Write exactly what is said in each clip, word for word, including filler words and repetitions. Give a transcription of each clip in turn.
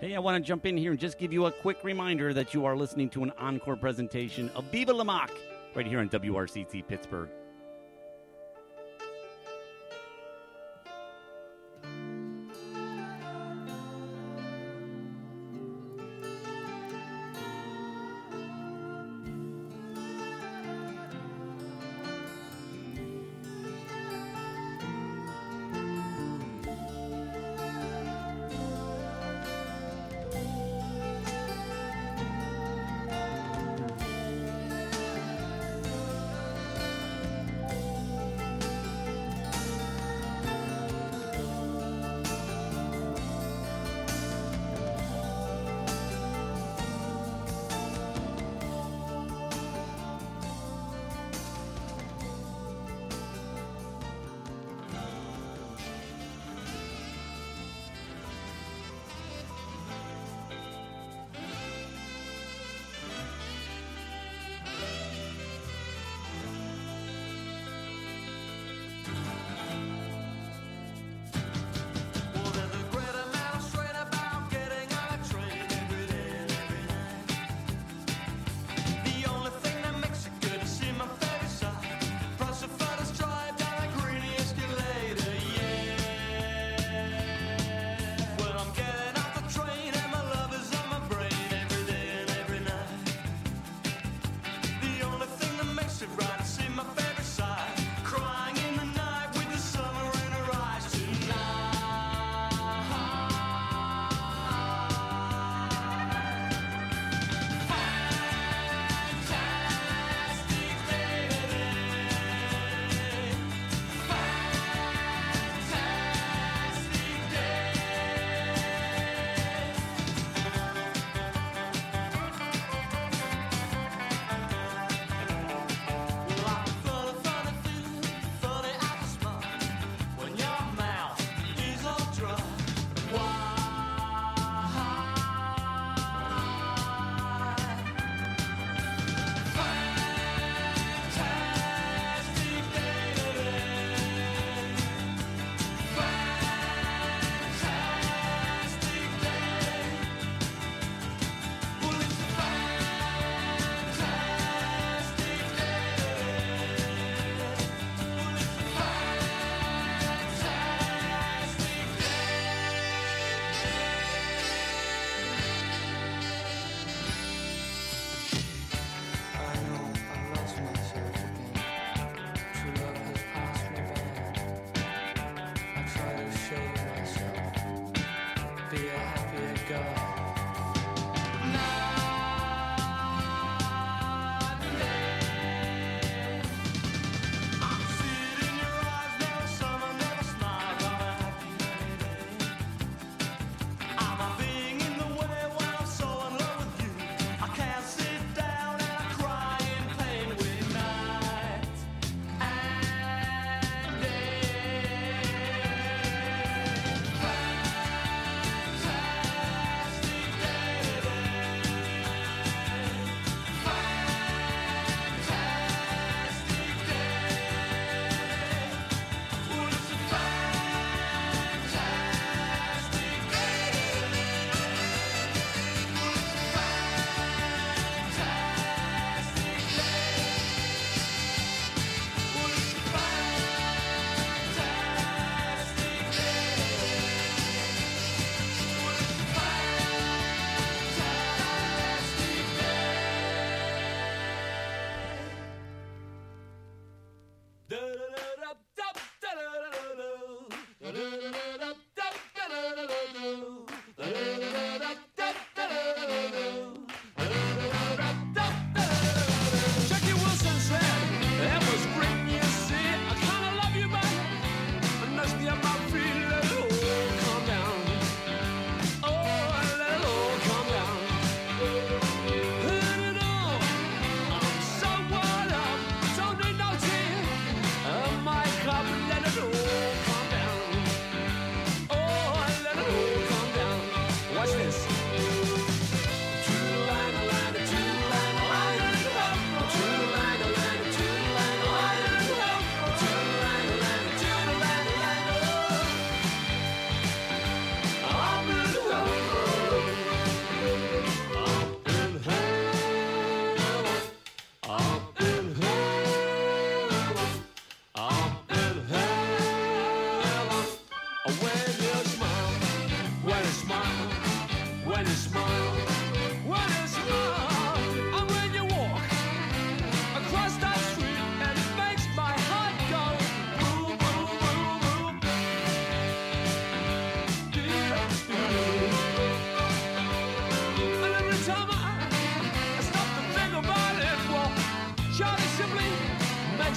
Hey, I want to jump in here and just give you a quick reminder that you are listening to an encore presentation of Viva La Mock right here on W R C T Pittsburgh.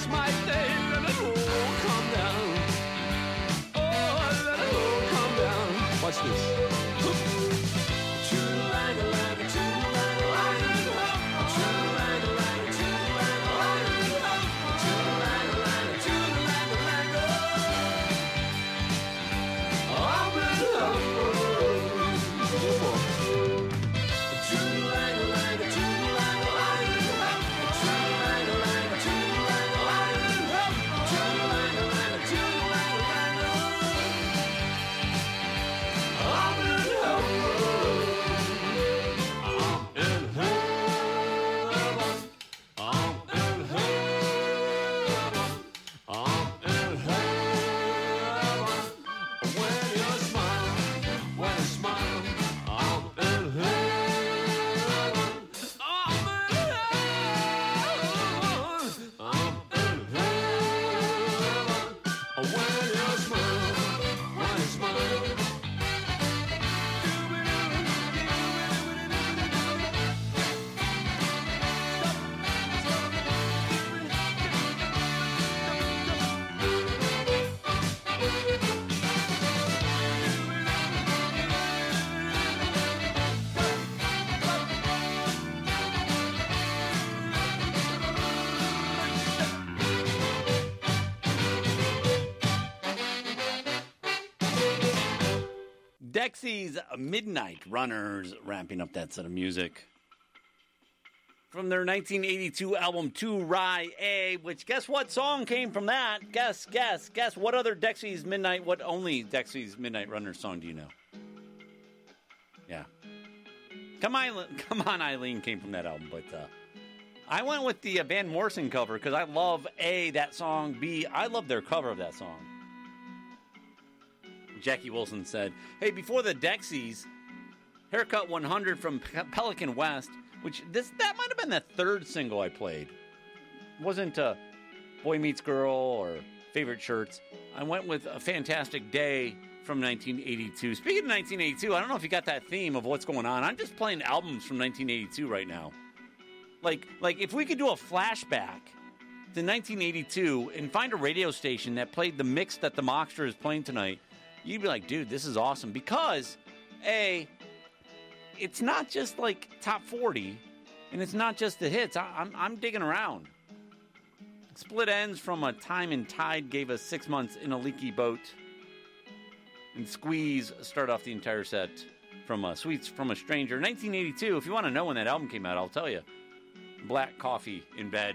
this my day, let it all come down. Oh, let it all come down. Watch this. Dexys Midnight Runners, ramping up that set of music from their nineteen eighty-two album To Rye A, which guess what song came from that? Guess, guess, guess what other Dexys Midnight, what only Dexys Midnight Runners song do you know? Yeah. Come on, come on, Eileen came from that album, but uh, I went with the uh, Van Morrison cover because I love A, that song, B, I love their cover of that song. Jackie Wilson said, hey, before the Dexys, Haircut one hundred from Pe- Pelican West, which this that might have been the third single I played. It wasn't uh, Boy Meets Girl or Favorite Shirts. I went with A Fantastic Day from nineteen eighty-two. Speaking of nineteen eighty-two, I don't know if you got that theme of what's going on. I'm just playing albums from nineteen eighty-two right now. Like, like if we could do a flashback to nineteen eighty-two and find a radio station that played the mix that the Mockster is playing tonight, you'd be like, dude, this is awesome. Because, A, it's not just like top forty, and it's not just the hits. I, I'm, I'm digging around. Split Ends from A Time and Tide gave us Six Months in a Leaky Boat. And Squeeze start off the entire set from uh, Sweets from a Stranger. nineteen eighty-two, if you want to know when that album came out, I'll tell you. Black Coffee in Bed.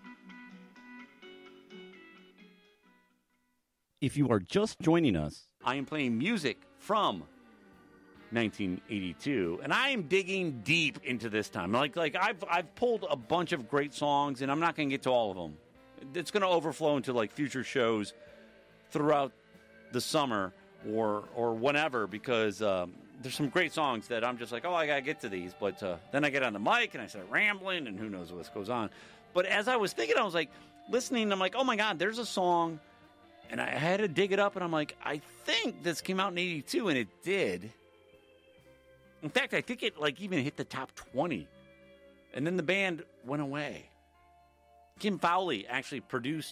If you are just joining us, I am playing music from nineteen eighty-two, and I am digging deep into this time. Like, like I've I've pulled a bunch of great songs, and I'm not going to get to all of them. It's going to overflow into like future shows throughout the summer or or whenever, because um, there's some great songs that I'm just like, oh, I got to get to these. But uh, then I get on the mic and I start rambling, and who knows what goes on. But as I was thinking, I was like listening. I'm like, oh my God, there's a song. And I had to dig it up, and I'm like, I think this came out in eighty-two, and it did. In fact, I think it like even hit the top twenty. And then the band went away. Kim Fowley actually produced,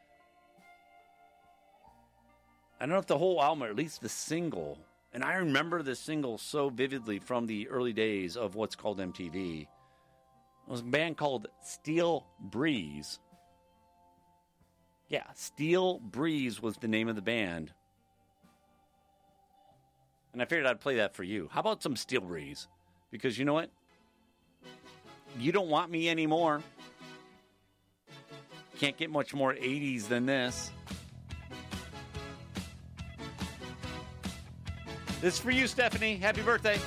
I don't know if the whole album, or at least the single. And I remember the single so vividly from the early days of what's called M T V. It was a band called Steel Breeze. Yeah, Steel Breeze was the name of the band. And I figured I'd play that for you. How about some Steel Breeze? Because you know what? You Don't Want Me Anymore. Can't get much more eighties than this. This is for you, Stephanie. Happy birthday.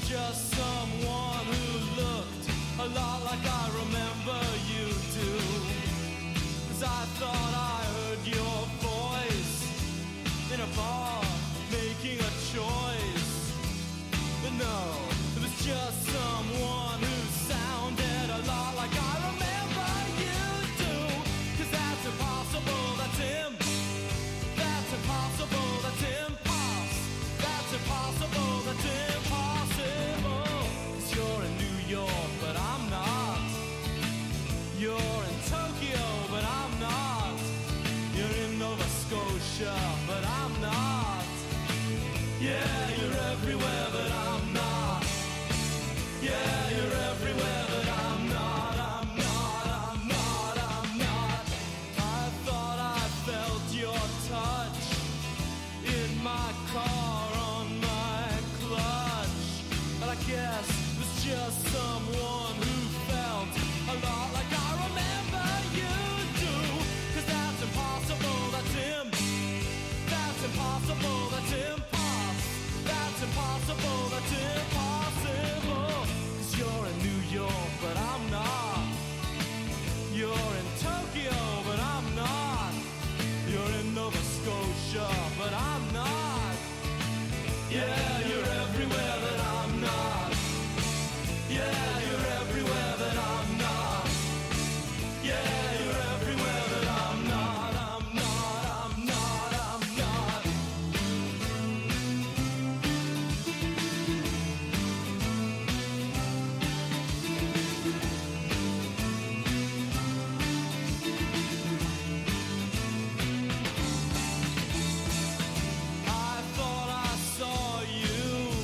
just someone who looked a lot like I remember you do. 'Cause I thought I heard your voice in a bar making a choice. But no, it was just someone who sounded a lot like I remember you do. 'Cause that's impossible, that's him. That's impossible, that's impossible. That's impossible, that's impossible. 'Cause you're in New York, but I'm not. You're in Tokyo, but I'm not. You're in Nova Scotia, but I'm not. Yeah, you're everywhere, but I'm not. Yeah, you're everywhere, but I'm not. I'm not, I'm not, I'm not. I thought I felt your touch in my car on my clutch. But I guess it was just someone who felt a lot like I remember you do. 'Cause that's impossible, that's him. That's impossible, that's impossible. That's impossible, that's impossible. 'Cause you're in New York, but I'm not. You're in Tokyo, but I'm not. You're in Nova Scotia, but I'm not. Yeah, you're everywhere, but I'm not. Yeah, you're everywhere, but I'm not. Yeah, you're everywhere, but I'm not. I'm not, I'm not, I'm not. I thought I saw you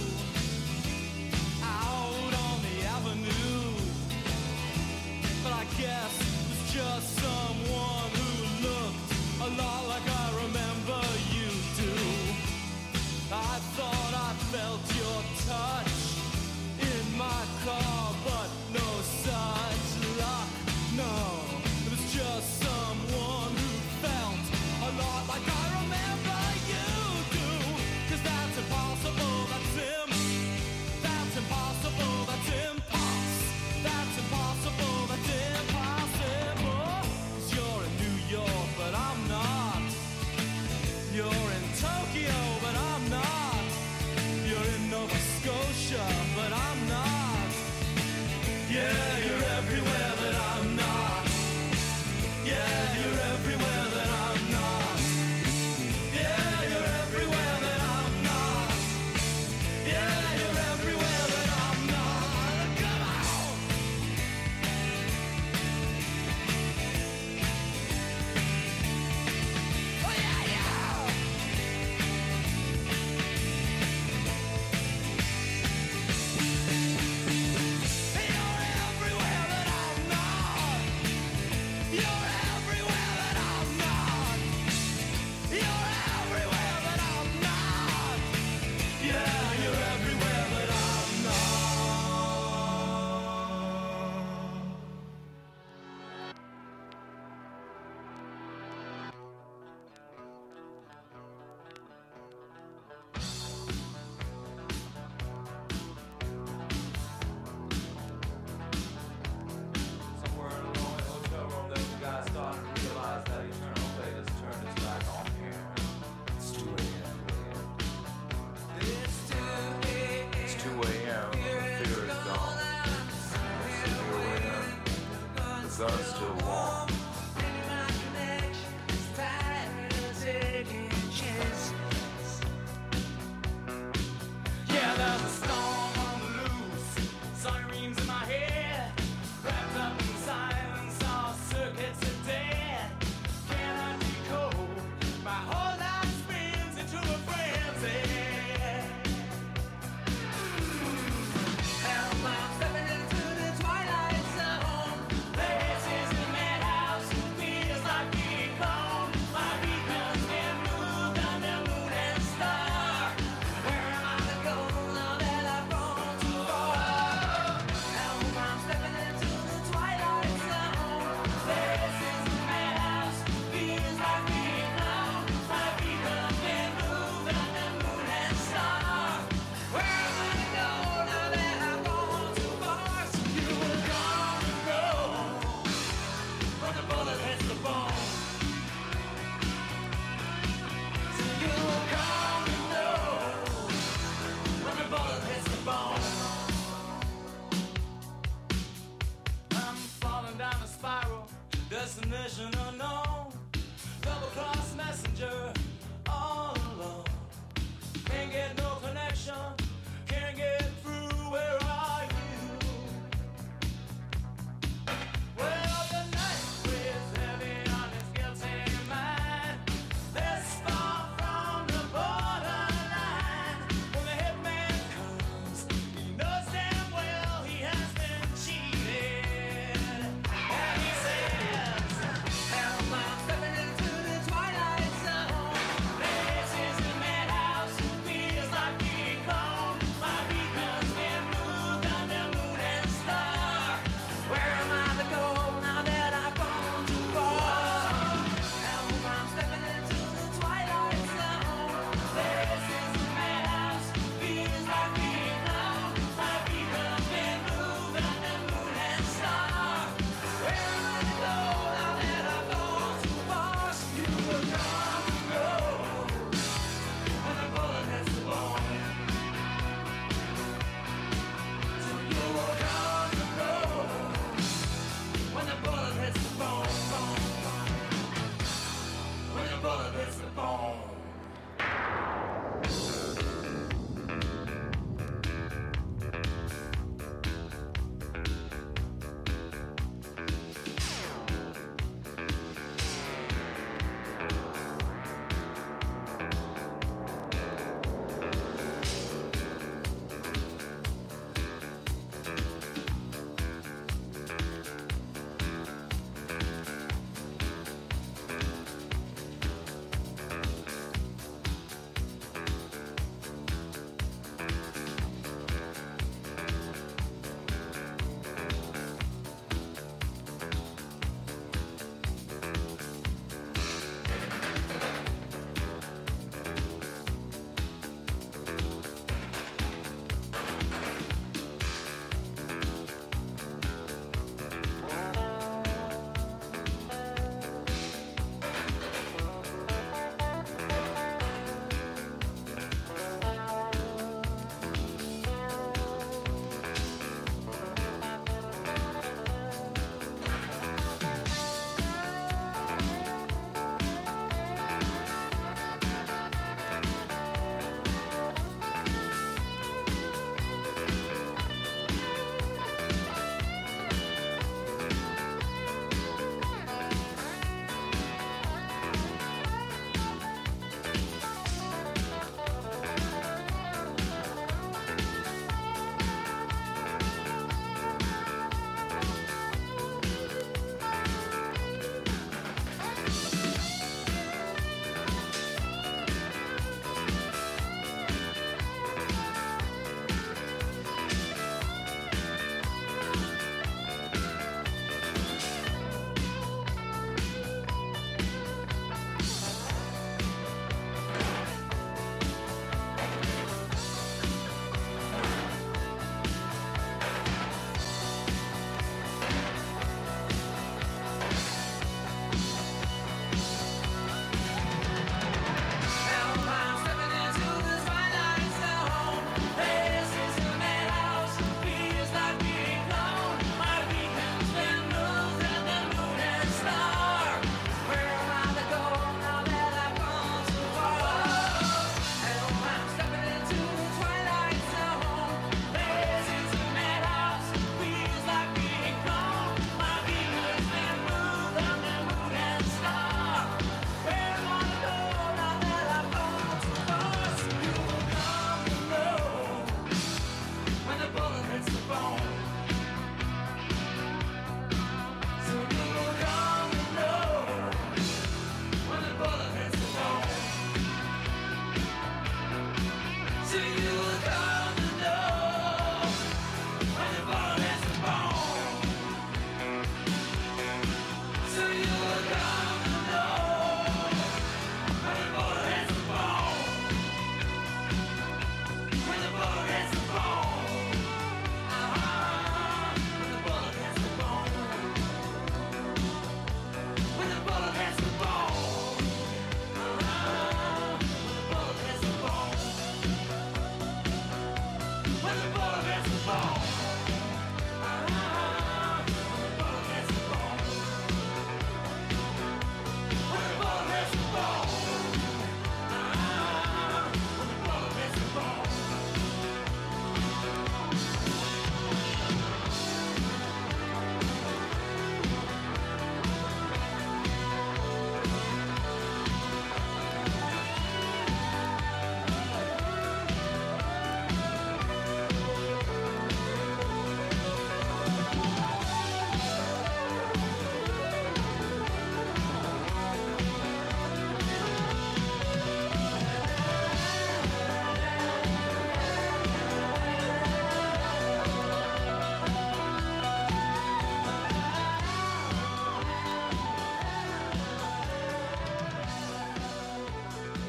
out on the avenue, but I guess it's just someone who looked a lot like I remember you do. I thought I felt your touch in my car, but no such luck. No, it was just someone who felt a lot like I remember you do. 'Cause that's impossible, that's him. That's impossible, that's impossible. That's impossible, that's impossible. 'Cause you're in New York, but I'm not. You're in Tokyo, but I'm not. You're in Nova Scotia, but I'm not. Yeah, you're everywhere, but I'm not. Yeah, you're everywhere, but I'm not. Yeah, you're everywhere, but I'm not. Yeah, you're everywhere, but I'm not. Come on! Oh yeah, yeah! You're everywhere, but I'm not. You're everywhere, but I'm not. You're everywhere, but I'm not. Yeah, you're everywhere, but I'm not. Somewhere in a lonely hotel room, there's a guy starting to realize that eternal fate has turned its back on here. It's two a.m. It's two a.m. The fear is gone. So here we are. The gun's still warm. Yeah, there's a storm on the loose. Sirens in my head. Wrapped up in silence, all circuits are dead. Cannot decode. My whole life spins into a frenzy. Hellbound stepping into the twilight zone. This is the man. destination unknown. Double cross messenger, all alone. Can't get no connection, can't get through. Where are you? Well, the night weighs heavy on his guilty mind. This far from the borderline. When the hitman comes, he knows damn well he has been cheated. And he says,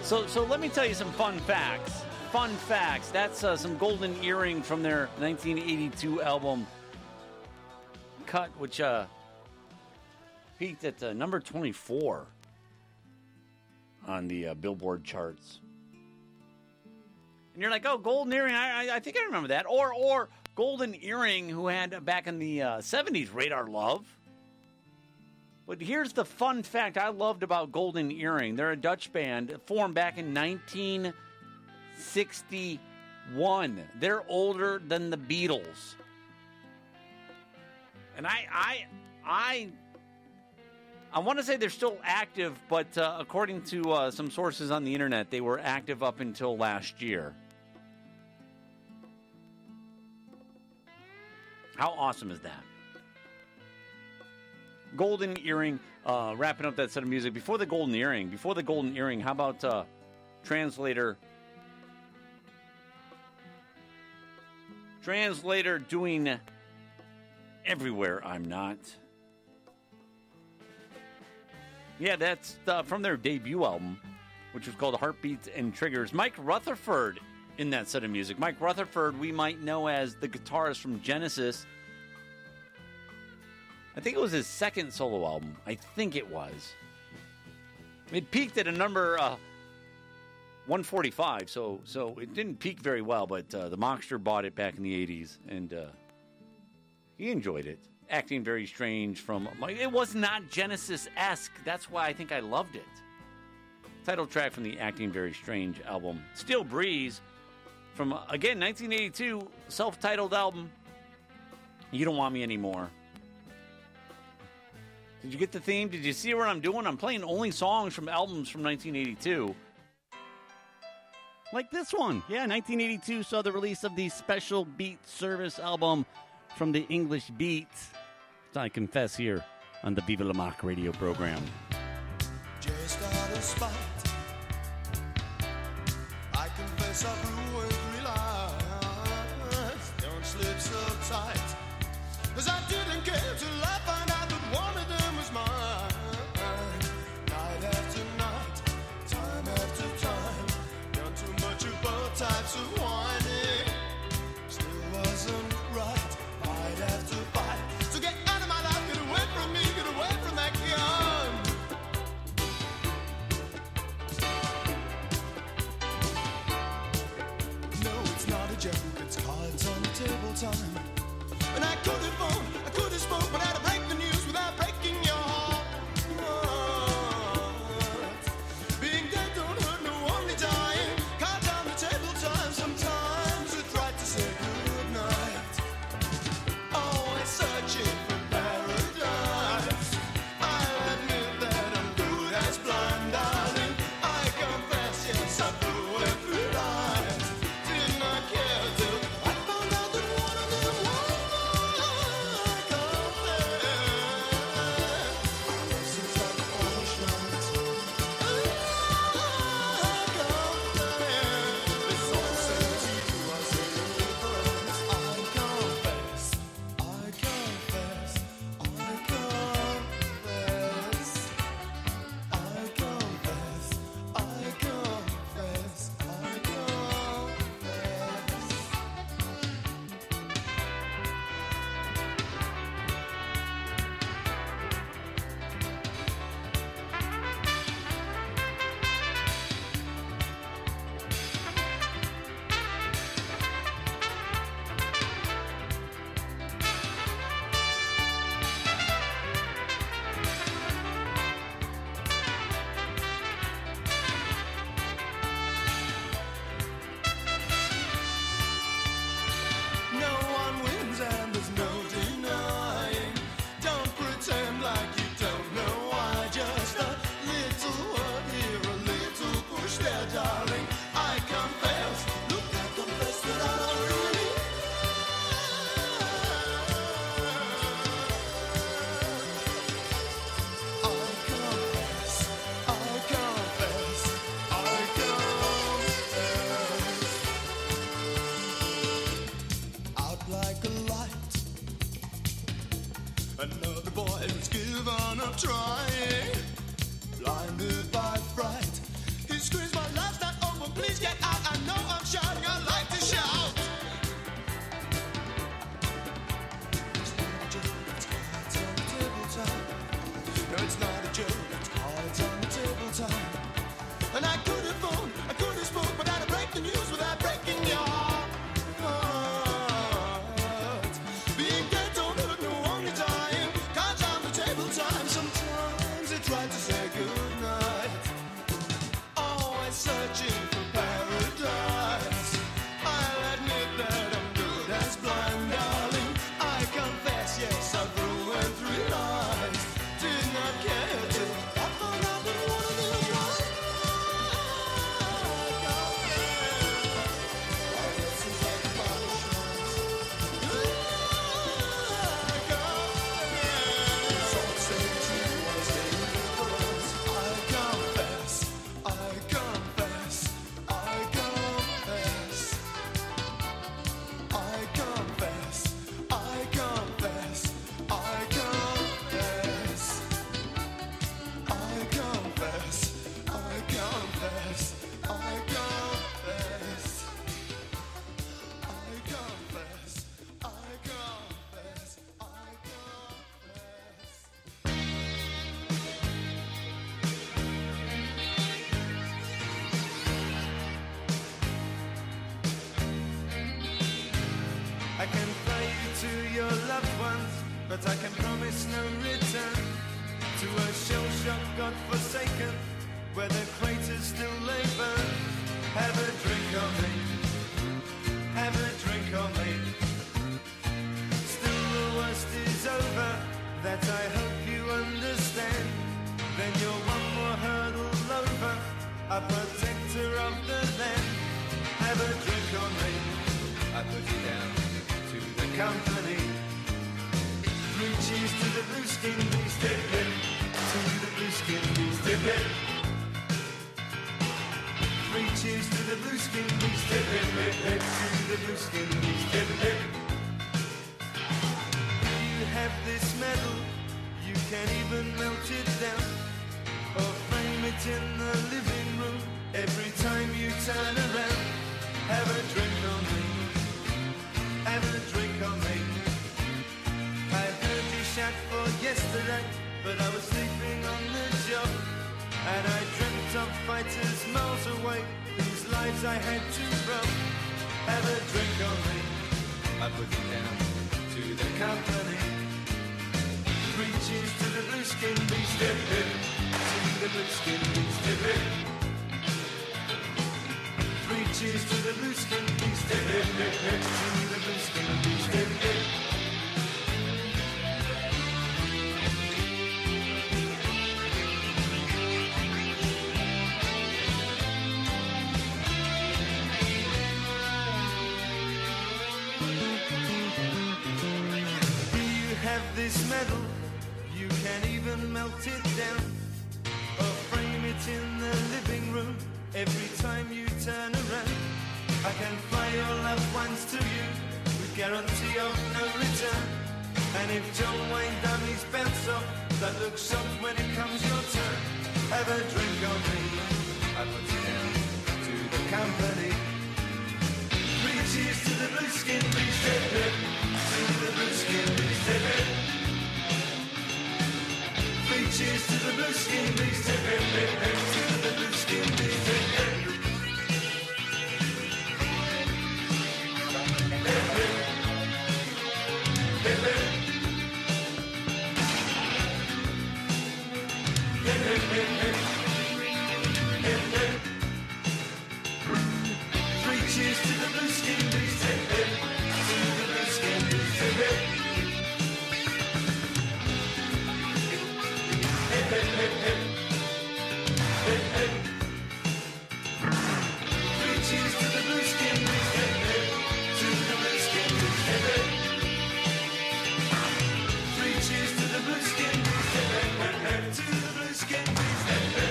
So, so let me tell you some fun facts. Fun facts. That's uh, some Golden Earring from their nineteen eighty-two album Cut, which uh, peaked at uh, number twenty-four on the uh, Billboard charts. And you're like, oh, Golden Earring, I, I, I think I remember that. Or, or Golden Earring, who had uh, back in the uh, seventies Radar Love. But here's the fun fact I loved about Golden Earring. They're a Dutch band formed back in nineteen sixty-one. They're older than the Beatles. And I I I I want to say they're still active, but uh, according to uh, some sources on the internet, they were active up until last year. How awesome is that? Golden Earring, uh, wrapping up that set of music. Before the Golden Earring, before the Golden Earring, how about uh, Translator? Translator doing Everywhere I'm Not. Yeah, that's uh, from their debut album, which was called Heartbeats and Triggers. Mike Rutherford in that set of music. Mike Rutherford, we might know as the guitarist from Genesis. I think it was his second solo album. I think it was. It peaked at a number uh, one forty-five, so so it didn't peak very well, but uh, the Mockster bought it back in the eighties, and uh, he enjoyed it. Acting Very Strange from... It was not Genesis-esque. That's why I think I loved it. Title track from the Acting Very Strange album. Steel Breeze from, uh, again, nineteen eighty-two, self-titled album. You Don't Want Me Anymore. Did you get the theme? Did you see what I'm doing? I'm playing only songs from albums from nineteen eighty-two. Like this one. Yeah, nineteen eighty-two saw the release of the Special Beat Service album from the English Beats. I confess here on the Viva La Mock radio program. Just out of spite, I confess I've ruined three lives. Don't slip so tight, 'cause I didn't care till I found out that one of them was mine. Night after night, time after time, done too much of both types of whining. Still wasn't right. Fight after fight. So get out of my life, get away from me, get away from that gun. No, it's not a joke, it's cards on the table time. And I could have phoned, I could have spoke, but I had to break the news without breaking your heart. Being dead don't hurt, no, only dying. Cards on the table time, sometimes it's right to say goodnight. Always searching for paradise. I admit that I'm good as blind, darling. I confess, yes, I blew every light. Did not care till I found out that one of them was mine. I confess. Since that punishment, I confess. It's all said to you, I say deliverance. I confess. I confess. I confess. I confess. I confess. I confess. No one wins and there's no denying. Don't pretend like you don't know why. Just a little word here, a little push there, darling. I confess, look, I confess that I don't really I confess, I confess, I confess. Out like a light, another boy has given up trying. Blinded by fright, he screams my life. can fly you to your loved ones, but I can promise no return to a shell-shock God-forsaken, where the craters still lay burn. Have a drink on me, have a drink on me. Still the worst is over, that I hope you understand. Then you're one more hurdle over, a protector of the land. Have a drink on me, I put you down to the company. Three cheers to the blue skin beast, hip hip. To the blue skin beast, hip hip. Three cheers to the blue skin beast, hip hip hip hip. To the blue skin beast, hip hip. You have this medal, you can even melt it down, or frame it in the living room every time you turn around. Have a drink on me, have a drink on me. I heard you shout for yesterday, but I was sleeping on the job, and I dreamt of fighters miles away whose lives I had to rob. Have a drink on me, I put you down to the company. Three cheers to the blue skin beast, hip hip. To the blue skin beast, hip hip. Three cheers to the blue skin beast, hip hip hip hip. To the blue skin beast, hip hip. This medal, you can even melt it down, or frame it in the living room every time you turn around. I can fly your loved ones to you with guarantee of no return. And if John Wayne dummies bounce off, that looks shocked when it comes your turn. Have a drink on me, I put you down to the company. Three cheers to the blue skin beast, hip hip. To the blue skin beast, hip hip. Three cheers to the blue skin beast, hip hip hip hip. To the blue skin beast, hip hip. Hip hip. Hip hip. Hip hip hip hip. Hip hip. Three cheers to the blue skin beast, hip hip. To the blue skin beast, hip hip. Hip hip hip hip. Hip hip. Three cheers to the blue skin beast, hip hip. To the blue skin beast, hip hip. Three cheers to the blue skin beast, hip hip hip hip. To the blue skin beast, hip hip.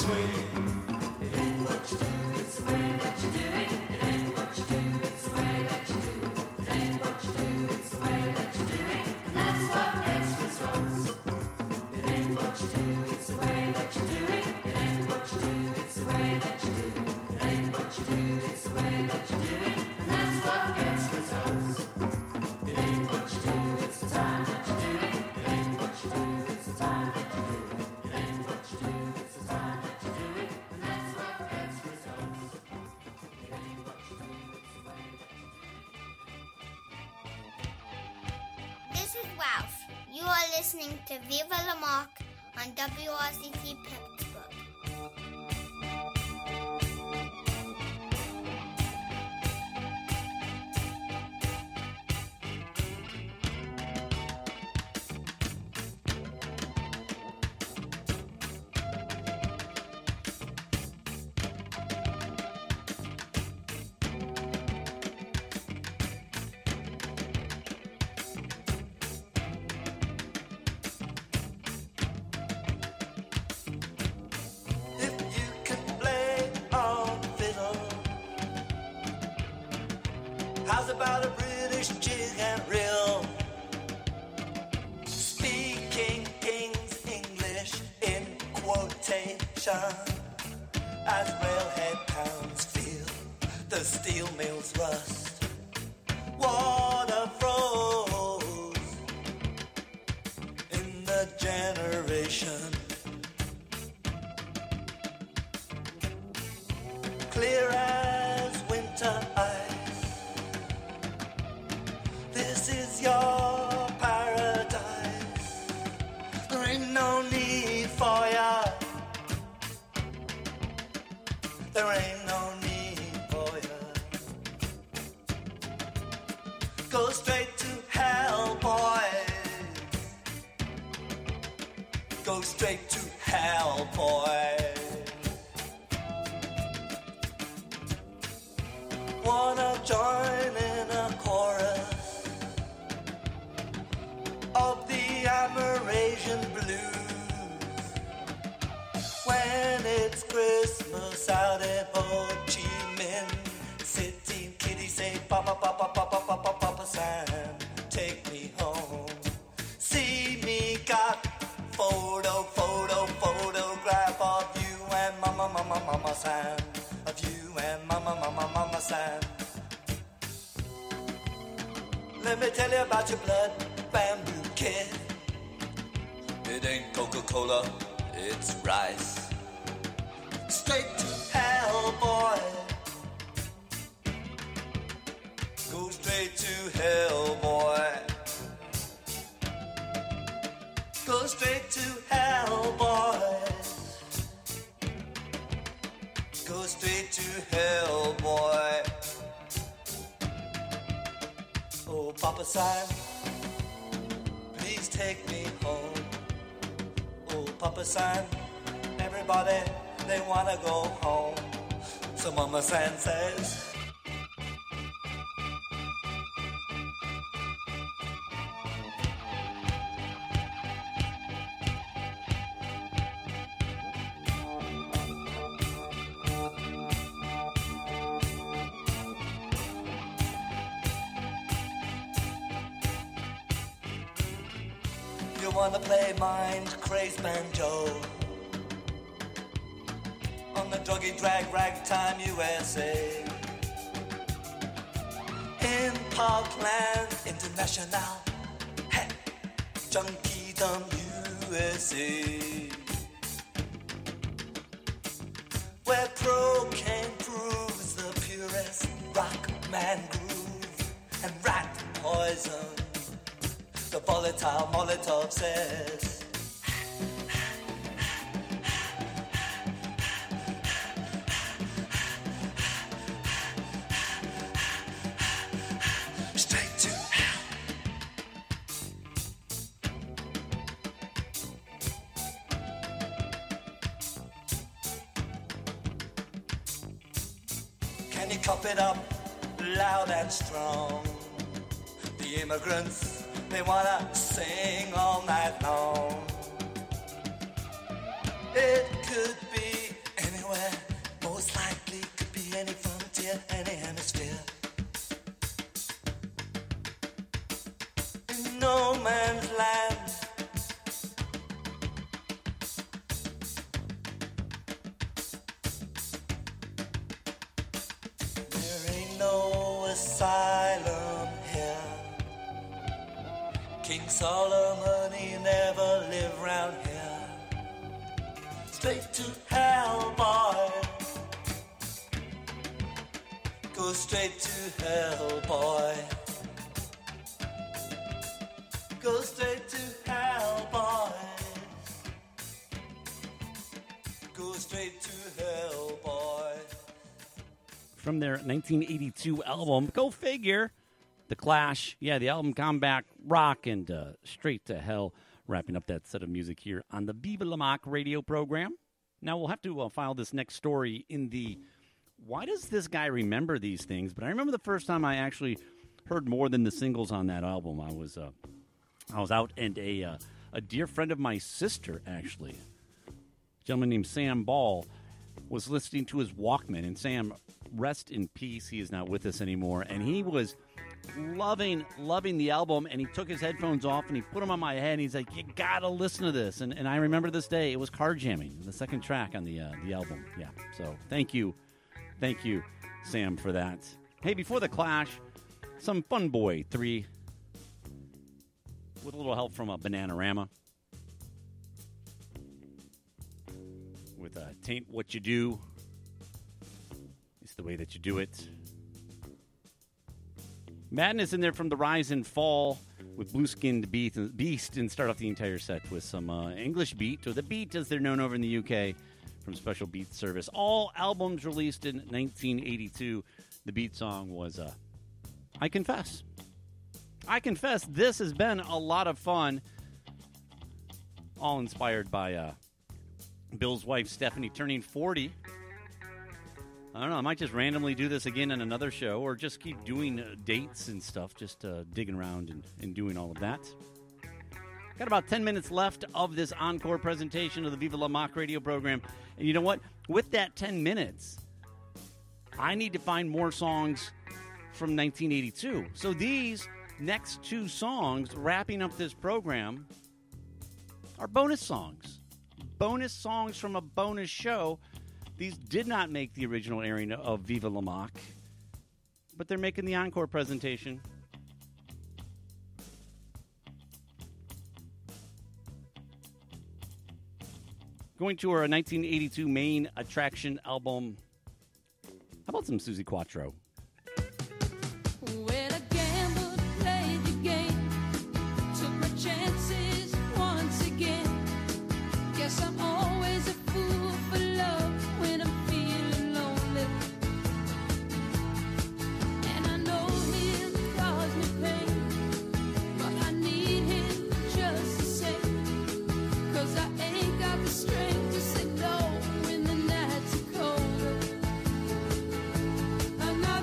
its way. This is Ralph. You are listening to Viva La Marque on W R C C Pittsburgh. If you could play on fiddle, how's about a British jig and reel? Speaking King's English in quotation, as railhead pounds feel the steel mills rust. Water froze in the generation. Clear as winter ice. This is your paradise. There ain't no need for ya. There ain't no need for ya. Go straight to hell, boys. Go straight to hell, boys. Wanna join in a chorus of the Amerasian blues when it's Christmas out in Ho Chi Minh City. Kitty say, Papa, Papa, Papa, Papa, Papa Sam, take me home. See me got photo, photo, photograph of you and Mama, Mama, Mama Sam. Of you and Mama, Mama, Mama Sam. Let me tell you about your blood bamboo kid. It ain't Coca-Cola, it's rice. Straight to hell, boy. Go straight to hell, boy. Go straight to hell, boys. Go straight to hell, boy. Oh, Papa Sam, please take me home. Oh, Papa Sam, everybody, they wanna go home. So Mama Sam says, you wanna play mind crazed banjo on the druggy drag ragtime U S A in Parkland International, hey, Junkiedom U S A, where cocaine proves the purest rock man groove and rat poison. The volatile Molotov says, straight to hell. Can you cop it up loud and strong? The immigrants, they wanna sing all night long. It could be King Solomon, he never lived round here. Straight to hell, boy. Go straight to hell, boy. Go straight to hell, boy. Go straight to hell, boy. From their nineteen eighty-two album, go figure, The Clash. Yeah, the album Comeback Rock and uh, Straight to Hell. Wrapping up that set of music here on the Viva La Mock radio program. Now, we'll have to uh, file this next story in the why does this guy remember these things? But I remember the first time I actually heard more than the singles on that album. I was uh, I was out, and a uh, a dear friend of my sister, actually, a gentleman named Sam Ball, was listening to his Walkman. And Sam, rest in peace, he is not with us anymore. And he was loving, loving the album, and he took his headphones off, and he put them on my head, and he's like, you gotta listen to this. And, and I remember this day, it was Car Jamming, the second track on the uh, the album. Yeah, so thank you. Thank you, Sam, for that. Hey, before the Clash, some Fun Boy three with a little help from a Bananarama with uh, Taint What You Do. It's the way that you do it. Madness in there from the Rise and Fall with Blue Skinned Beast, and start off the entire set with some uh, English beat, or the beat as they're known over in the U K, from Special Beat Service. All albums released in nineteen eighty-two. The beat song was uh, I Confess. I Confess, this has been a lot of fun. All inspired by uh, Bill's wife, Stephanie, turning forty. I don't know, I might just randomly do this again in another show, or just keep doing uh, dates and stuff, just uh, digging around and, and doing all of that. Got about ten minutes left of this encore presentation of the Viva La Mock radio program. And you know what? With that ten minutes, I need to find more songs from nineteen eighty-two. So these next two songs, wrapping up this program, are bonus songs. Bonus songs from a bonus show. These did not make the original airing of Viva La Mock, but they're making the encore presentation. Going to our nineteen eighty-two main attraction album. How about some Suzi Quatro? Well, I gambled, played the game, took my chances once again. Guess I'm always a fool for love when I'm feeling lonely. And I know he'll cause me pain, but I need him just the same. 'Cause I ain't got the strength to say no when the nights are colder. I'm not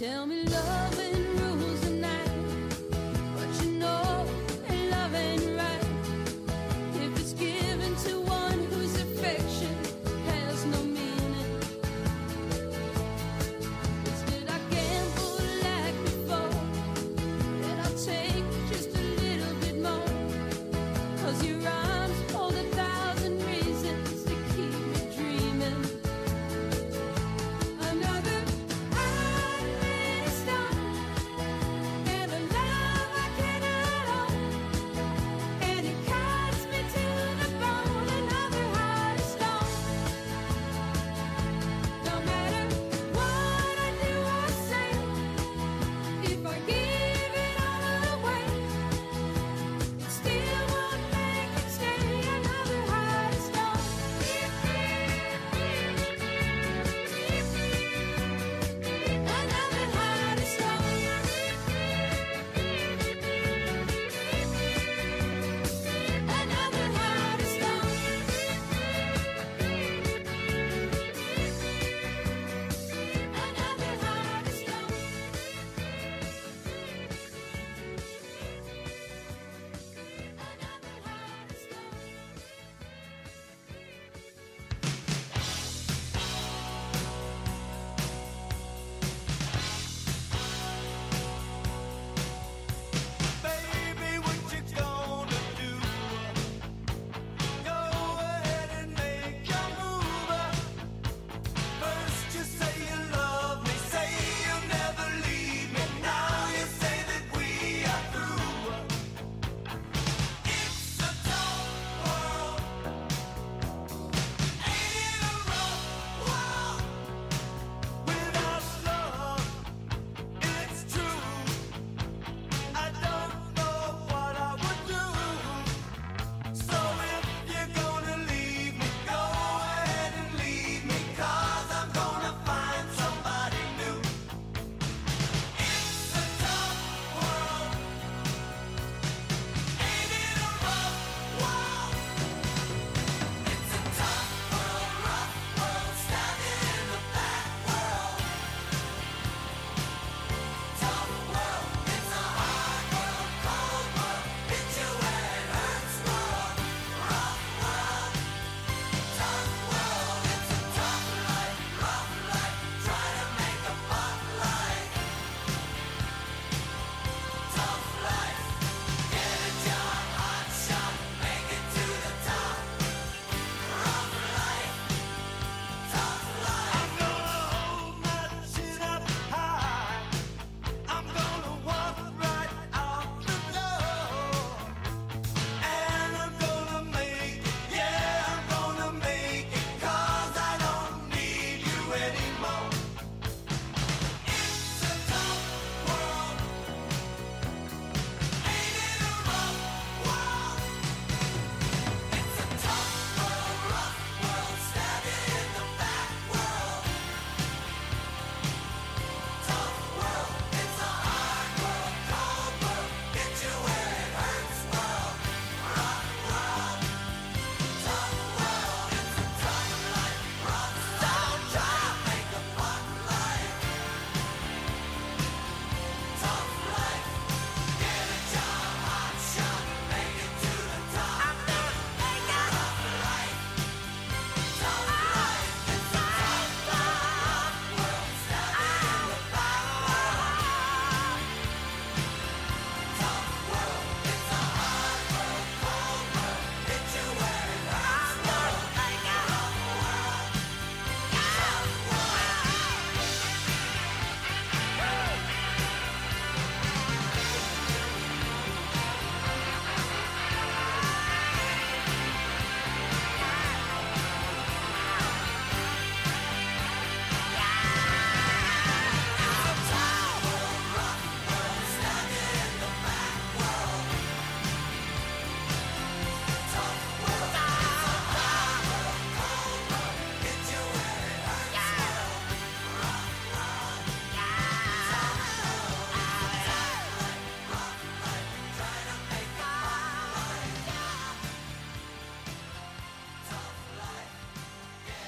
tell me love ain't rules the night, but you know love ain't right if it's given to one whose affection has no meaning. Instead I gamble like before, and I'll take just a little bit more, 'cause your arms hold a thousand reasons to keep me dreaming. Another eyelid star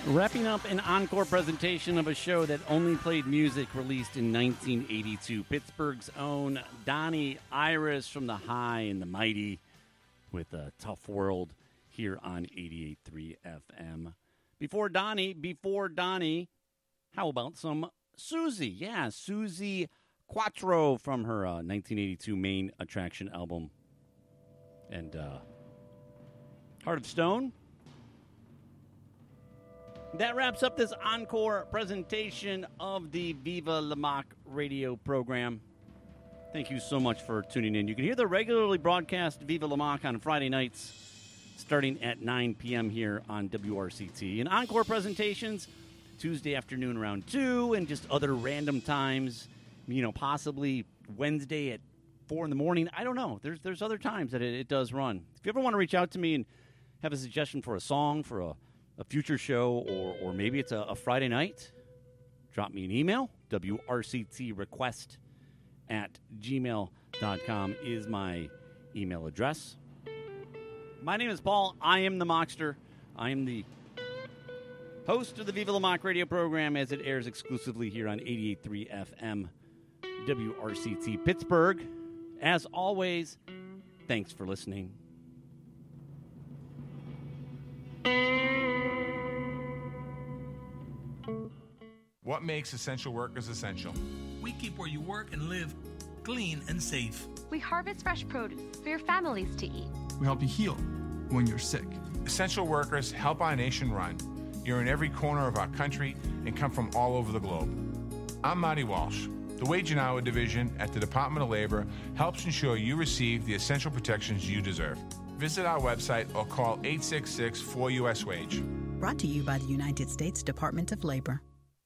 Wrapping up an encore presentation of a show that only played music released in nineteen eighty-two. Pittsburgh's own Donnie Iris from the High and the Mighty with a Tough World here on eighty-eight point three F M. Before Donnie, before Donnie, how about some Susie? Yeah, Susie Quattro from her uh, nineteen eighty-two Main Attraction album. And uh, Heart of Stone. That wraps up this encore presentation of the Viva La Mock radio program. Thank you so much for tuning in. You can hear the regularly broadcast Viva La Mock on Friday nights starting at nine p.m. here on W R C T. And encore presentations Tuesday afternoon around two and just other random times, you know, possibly Wednesday at four in the morning. I don't know. There's there's other times that it, it does run. If you ever want to reach out to me and have a suggestion for a song, for a a future show, or or maybe it's a, a Friday night, drop me an email. W R C T request at gmail dot com is my email address. My name is Paul. I am the Mockster. I am the host of the Viva La Mock radio program as it airs exclusively here on eighty-eight point three F M W R C T Pittsburgh. As always, thanks for listening. What makes essential workers essential? We keep where you work and live clean and safe. We harvest fresh produce for your families to eat. We help you heal when you're sick. Essential workers help our nation run. You're in every corner of our country and come from all over the globe. I'm Marty Walsh. The Wage and Hour Division at the Department of Labor helps ensure you receive the essential protections you deserve. Visit our website or call eight six six four U S Wage. Brought to you by the United States Department of Labor.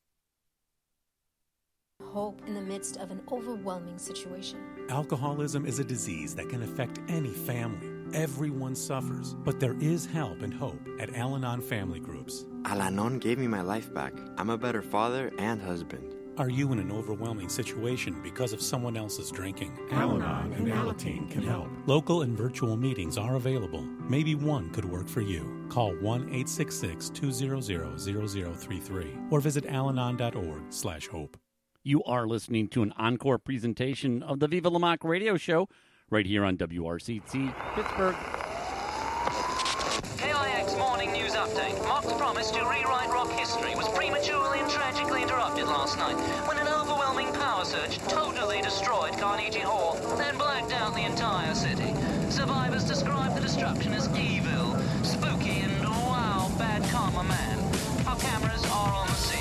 Hope in the midst of an overwhelming situation. Alcoholism is a disease that can affect any family. Everyone suffers, but there is help and hope at Al-Anon Family Groups. Al-Anon gave me my life back. I'm a better father and husband. Are you in an overwhelming situation because of someone else's drinking? Al-Anon and Alateen can help. Local and virtual meetings are available. Maybe one could work for you. Call one eight six six, two zero zero, zero zero three three or visit alanon dot org slash hope. You are listening to an encore presentation of the Viva La Mock radio show right here on W R C T Pittsburgh. K I X Morning News Update. Mock's promise to rewrite rock history was prematurely and tragically interrupted last night when an overwhelming power surge totally destroyed Carnegie Hall and blacked out the entire city. Survivors describe the destruction as evil, spooky, and wow, bad karma man. Our cameras are on the scene.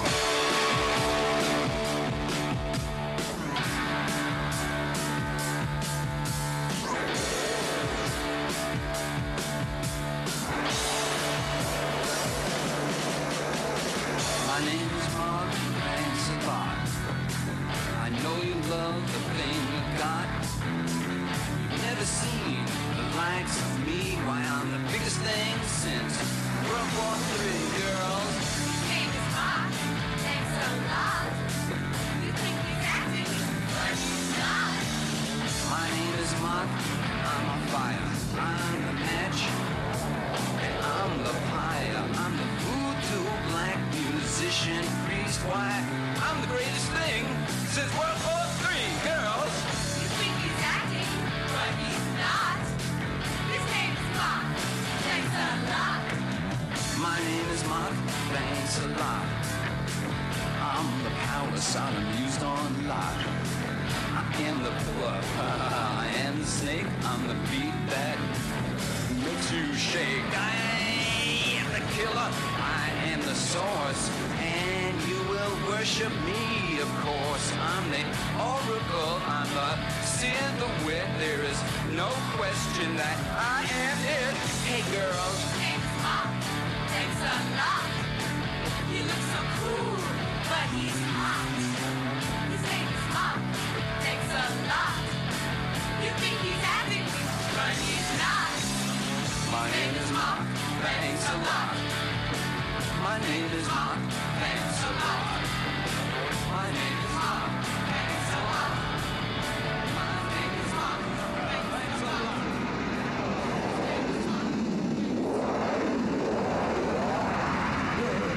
My name is Mark, thanks a lot. I know you love the thing you got. You've never seen the likes of me. Why, I'm the biggest thing since World War Three, girls. His name is Mark, thanks a lot. You think he's acting, but he's not. My name is Mark, I'm a fire. I'm the match, and I'm the pyre. I'm the voodoo black musician, priest, why, I'm the greatest thing since World War Three, girls. You think he's acting, but he's not. His name is Mark, thanks a lot. My name is Mark, thanks a lot. I'm the power Sodom used on Lot. I am the pillar, I am the snake. I'm the beat that makes you shake. I am the killer, I am the source, and you will worship me, of course. I'm the oracle, I'm the seer, the wit. There is no question that I am it. Hey girls, his name is Mark, thanks a lot. He looks so cool, but he's hot. His name is Mark, thanks a lot. You think he's acting, but he's not. my name is Mark, thanks a lot. My name is Mark, thanks a lot. My name is Mark, thanks a lot. My name is Mark, thanks a lot. Yeah.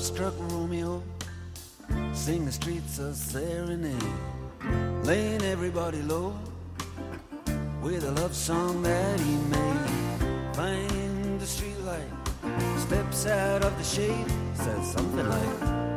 love-struck Romeo sing the streets a serenade, laying everybody low with a love song that he made. Find the streetlight, steps out of the shade, says something like,